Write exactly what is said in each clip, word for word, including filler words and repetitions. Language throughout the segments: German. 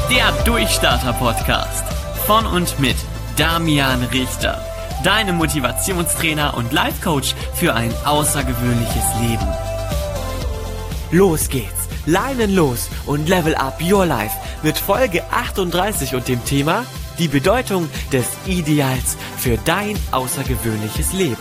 Der Durchstarter-Podcast von und mit Damian Richter. Deine Motivationstrainer und Life-Coach für ein außergewöhnliches Leben. Los geht's, Leinen los und level up your life mit Folge achtunddreißig und dem Thema die Bedeutung des Ideals für dein außergewöhnliches Leben.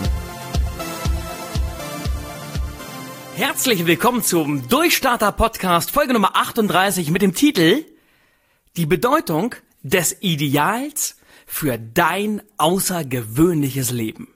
Herzlich willkommen zum Durchstarter-Podcast, Folge Nummer achtunddreißig mit dem Titel Die Bedeutung des Ideals für dein außergewöhnliches Leben.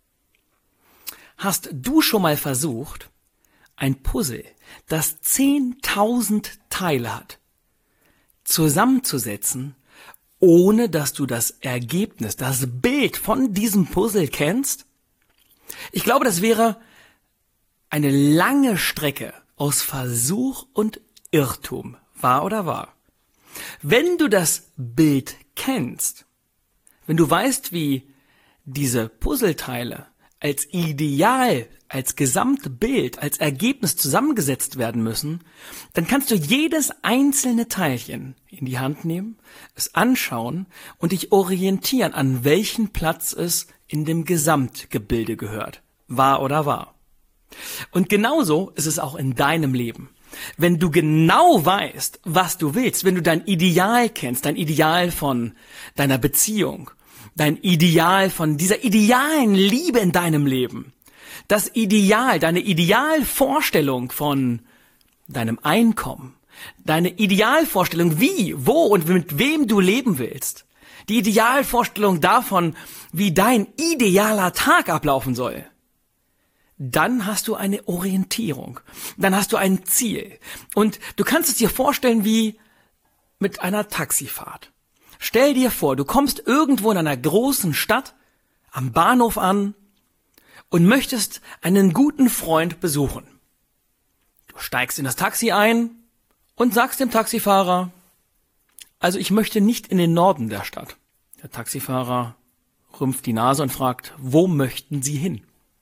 Hast du schon mal versucht, ein Puzzle, das zehntausend Teile hat, zusammenzusetzen, ohne dass du das Ergebnis, das Bild von diesem Puzzle kennst? Ich glaube, das wäre eine lange Strecke aus Versuch und Irrtum, wahr oder wahr? Wenn du das Bild kennst, wenn du weißt, wie diese Puzzleteile als Ideal, als Gesamtbild, als Ergebnis zusammengesetzt werden müssen, dann kannst du jedes einzelne Teilchen in die Hand nehmen, es anschauen und dich orientieren, an welchen Platz es in dem Gesamtgebilde gehört, wahr oder wahr? Und genauso ist es auch in deinem Leben. Wenn du genau weißt, was du willst, wenn du dein Ideal kennst, dein Ideal von deiner Beziehung, dein Ideal von dieser idealen Liebe in deinem Leben, das Ideal, deine Idealvorstellung von deinem Einkommen, deine Idealvorstellung, wie, wo und mit wem du leben willst, die Idealvorstellung davon, wie dein idealer Tag ablaufen soll, dann hast du eine Orientierung, dann hast du ein Ziel. Und du kannst es dir vorstellen wie mit einer Taxifahrt. Stell dir vor, du kommst irgendwo in einer großen Stadt am Bahnhof an und möchtest einen guten Freund besuchen. Du steigst in das Taxi ein und sagst dem Taxifahrer, also ich möchte nicht in den Norden der Stadt. Der Taxifahrer rümpft die Nase und fragt, wo möchten Sie hin?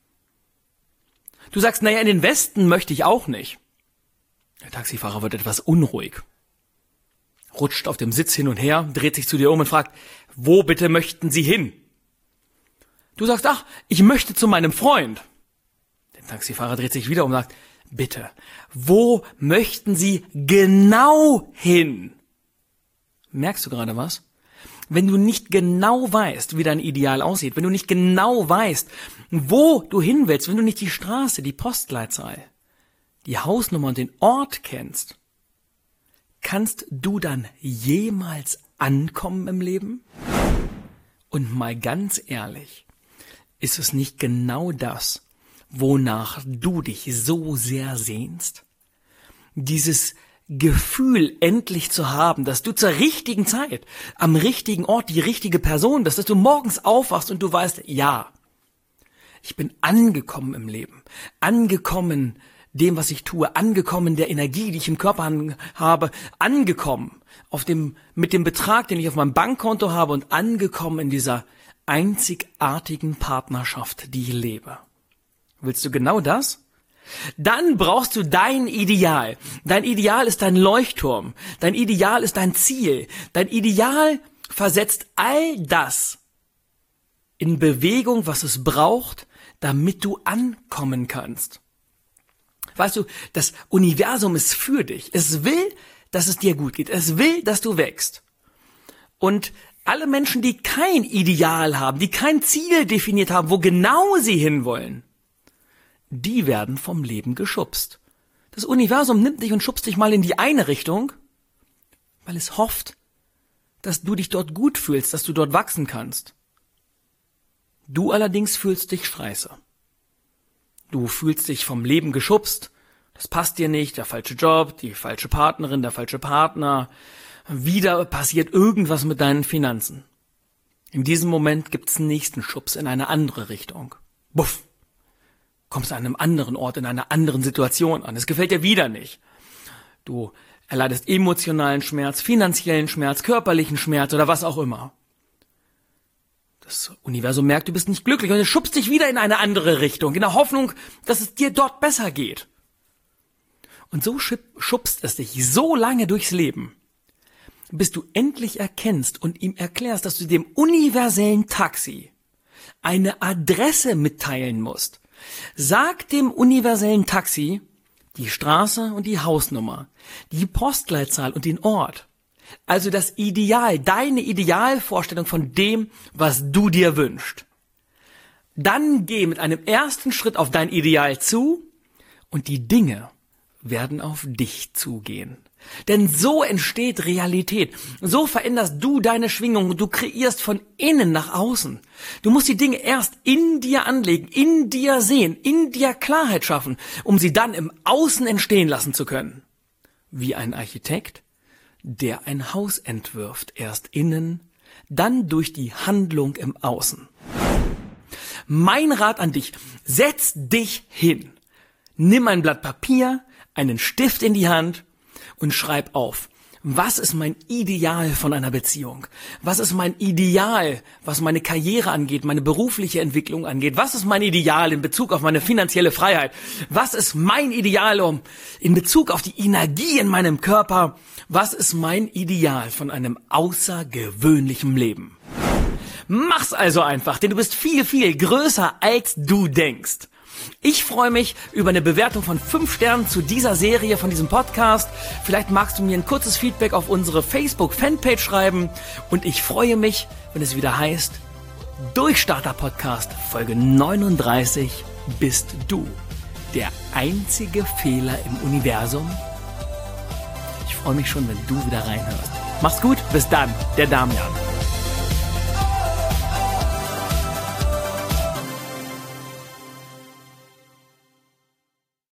Du sagst, naja, in den Westen möchte ich auch nicht. Der Taxifahrer wird etwas unruhig, rutscht auf dem Sitz hin und her, dreht sich zu dir um und fragt, wo bitte möchten Sie hin? Du sagst, ach, ich möchte zu meinem Freund. Der Taxifahrer dreht sich wieder um und sagt, bitte, wo möchten Sie genau hin? Merkst du gerade was? Wenn du nicht genau weißt, wie dein Ideal aussieht, wenn du nicht genau weißt, wo du hin willst, wenn du nicht die Straße, die Postleitzahl, die Hausnummer und den Ort kennst, kannst du dann jemals ankommen im Leben? Und mal ganz ehrlich, ist es nicht genau das, wonach du dich so sehr sehnst? Dieses Gefühl endlich zu haben, dass du zur richtigen Zeit, am richtigen Ort die richtige Person bist, dass du morgens aufwachst und du weißt, ja, ich bin angekommen im Leben, angekommen dem, was ich tue, angekommen der Energie, die ich im Körper habe, angekommen auf dem, mit dem Betrag, den ich auf meinem Bankkonto habe und angekommen in dieser einzigartigen Partnerschaft, die ich lebe. Willst du genau das? Dann brauchst du dein Ideal. Dein Ideal ist dein Leuchtturm. Dein Ideal ist dein Ziel. Dein Ideal versetzt all das in Bewegung, was es braucht, damit du ankommen kannst. Weißt du, das Universum ist für dich. Es will, dass es dir gut geht. Es will, dass du wächst. Und alle Menschen, die kein Ideal haben, die kein Ziel definiert haben, wo genau sie hinwollen, die werden vom Leben geschubst. Das Universum nimmt dich und schubst dich mal in die eine Richtung, weil es hofft, dass du dich dort gut fühlst, dass du dort wachsen kannst. Du allerdings fühlst dich scheiße. Du fühlst dich vom Leben geschubst, das passt dir nicht, der falsche Job, die falsche Partnerin, der falsche Partner. Wieder passiert irgendwas mit deinen Finanzen. In diesem Moment gibt's einen nächsten Schubs in eine andere Richtung. Buff! Kommst an einem anderen Ort, in einer anderen Situation an. Es gefällt dir wieder nicht. Du erleidest emotionalen Schmerz, finanziellen Schmerz, körperlichen Schmerz oder was auch immer. Das Universum merkt, du bist nicht glücklich und es schubst dich wieder in eine andere Richtung, in der Hoffnung, dass es dir dort besser geht. Und so schubst es dich so lange durchs Leben, bis du endlich erkennst und ihm erklärst, dass du dem universellen Taxi eine Adresse mitteilen musst. Sag dem universellen Taxi die Straße und die Hausnummer, die Postleitzahl und den Ort. Also das Ideal, deine Idealvorstellung von dem, was du dir wünschst. Dann geh mit einem ersten Schritt auf dein Ideal zu und die Dinge werden auf dich zugehen. Denn so entsteht Realität. So veränderst du deine Schwingung und du kreierst von innen nach außen. Du musst die Dinge erst in dir anlegen, in dir sehen, in dir Klarheit schaffen, um sie dann im Außen entstehen lassen zu können. Wie ein Architekt, der ein Haus entwirft, erst innen, dann durch die Handlung im Außen. Mein Rat an dich, setz dich hin. Nimm ein Blatt Papier, einen Stift in die Hand und schreib auf, was ist mein Ideal von einer Beziehung? Was ist mein Ideal, was meine Karriere angeht, meine berufliche Entwicklung angeht? Was ist mein Ideal in Bezug auf meine finanzielle Freiheit? Was ist mein Ideal um in Bezug auf die Energie in meinem Körper? Was ist mein Ideal von einem außergewöhnlichen Leben? Mach's also einfach, denn du bist viel, viel größer, als du denkst. Ich freue mich über eine Bewertung von fünf Sternen zu dieser Serie, von diesem Podcast. Vielleicht magst du mir ein kurzes Feedback auf unsere Facebook-Fanpage schreiben. Und ich freue mich, wenn es wieder heißt, Durchstarter-Podcast, Folge neununddreißig, bist du der einzige Fehler im Universum? Ich freue mich schon, wenn du wieder reinhörst. Mach's gut, bis dann, der Damian.